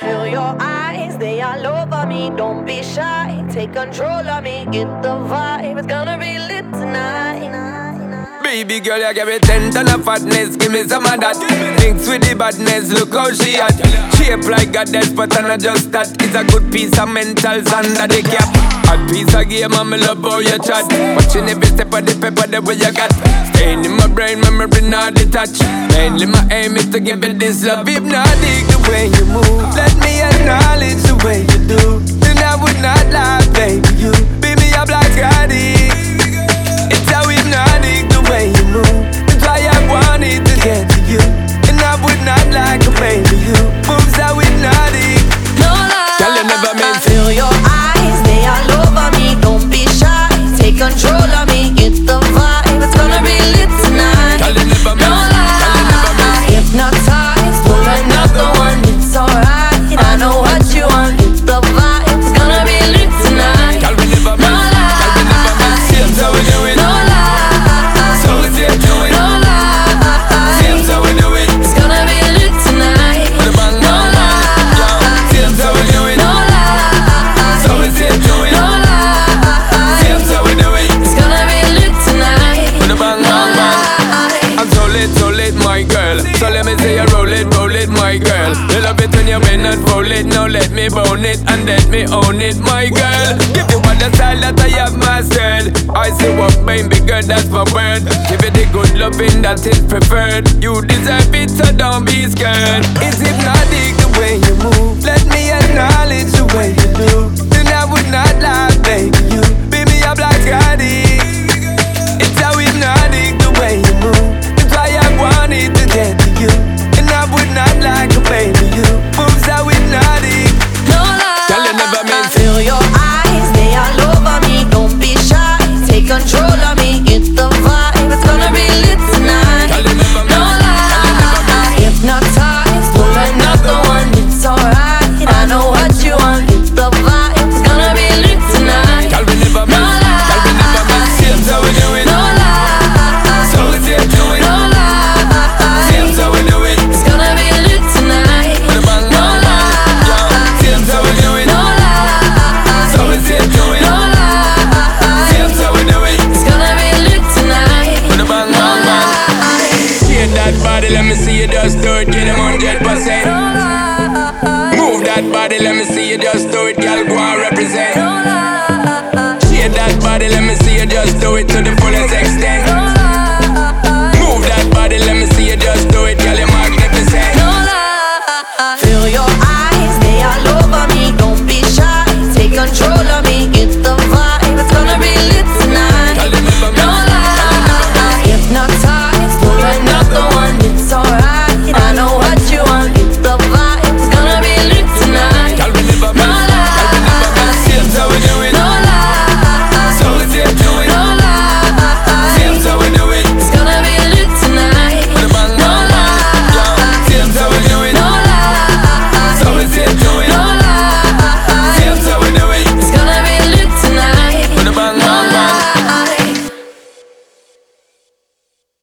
feel your eyes, they all over me. Don't be shy, take control of me. Get the vibe, it's gonna be lit tonight. Baby girl, you give me 10 ton of fatness, give me some of that. Mix with the badness, look how she at. Shape like a death, but I'm not just that. It's a good piece of mentals under the cap. A piece of game, I'm love how you chat. Watching every step of the paper, the way you got. Staying in my brain, memory not detached. Mainly my aim is to give it this love. Hypnotic the way you move, let me acknowledge the way you do. Then I would not lie, baby, you beat me up like Scotty. It's how hypnotic the way you move. That's why I wanted to get to you. And I would not like to baby you. Moves how hypnotic. No lie, girl, you never meant to. Feel your eyes, they all over me. Don't be shy, take control of me. Get the vibe, it's gonna be lit tonight. Girl, you never meant. No lie, hypnotized, pull another one. It's alright, I know what you want. Get the vibe, it's gonna be lit tonight. Girl, we never meant. Girl, we never meant. Seems how we do it. No lie, so we see it do it. no lie, Seems how we do it. it's gonna be lit tonight. With a bang, No bang, bang. lie, Seems how we do it. no lie, So we see it do it. no lie, Seems how we do it. it's gonna be lit tonight. With a bang, bang, bang. I'm so lit, my girl. So let me say you roll it, my girl. You love it when you bend and roll it. Now let me bone it and let me own it, my girl. Give you all the style that I have mastered. I say what baby girl, that's my word. Give you the good loving that is preferred. You deserve it, so don't be scared. It's hypnotic the way you move. Let me acknowledge the way you do. Then I would not lie, baby. You beat me up like Scotty. It's how hypnotic the way you move. That's why I wanted to get to you. And I would not like to baby you. Moves how hypnotic. No lie, Girl, you never meant to. feel your eyes, they all over me. Don't be shy, take control of me. Get the vibe, it's gonna be lit tonight. Girl, you never meant. No lie, hypnotized, pull another one. It's alright, I know what you want. Get the vibe, it's gonna be lit tonight. Girl, we never No meant. Girl, we never meant. Seems how we do it. No lie, So we see it do it. no lie, Seems how we do it. it's gonna be lit tonight. With a bang, No bang, bang. lie, Seems how we do it. no lie, So we see it do it. no lie, Seems how we do it. it's gonna be lit tonight. With a bang, bang, bang. Shake that body, let me see you just do it. Get them 100%. Move that body, let me see you just do it. Girl, go and represent. Shake that body, let me see you just do it to the fullest extent.